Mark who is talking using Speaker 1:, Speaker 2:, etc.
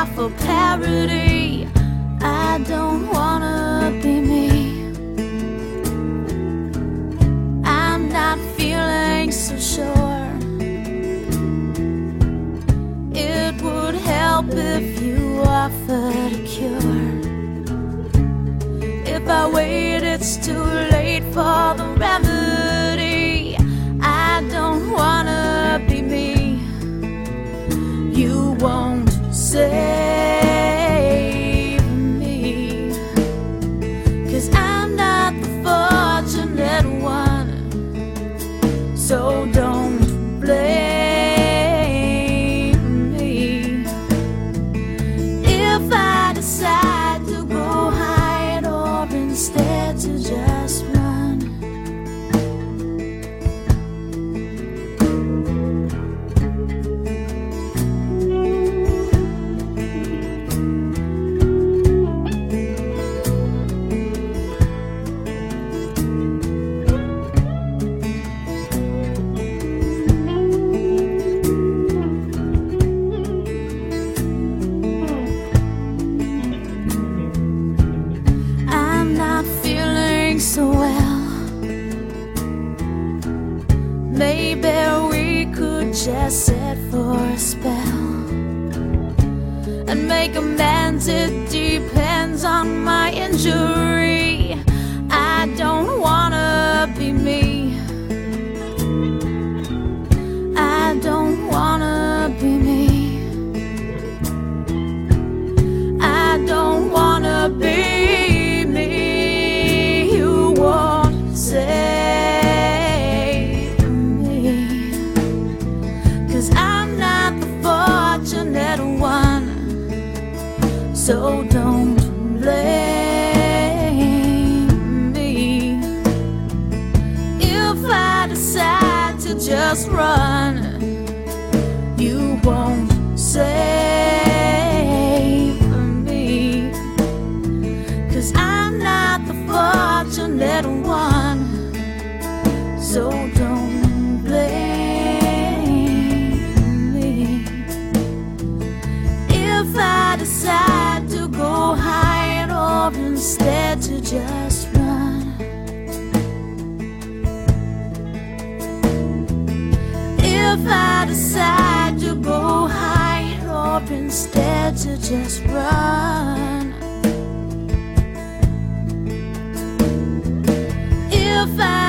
Speaker 1: cry for parity. I don't wanna be me. I'm not feeling so sure. It would help if you offered a cure. If I wait, it's too late for the remedy. I don't wanna be me. You won't save me, 'cause I'm not the fortunate one. So don't blame me if I decide to go hide, or instead to just run. So well, maybe we could just sit for a spell and make amends. It depends on my injury. I don't wanna be me. I don't wanna be me. I don't wanna be save me, 'cause I'm not the fortunate one. So don't blame me if I decide to just run. You won't save me, 'cause I'm not the fortunate one. So don't blame me if I decide to go hide, or instead to just run. If I decide to go hide, or instead to just run. If I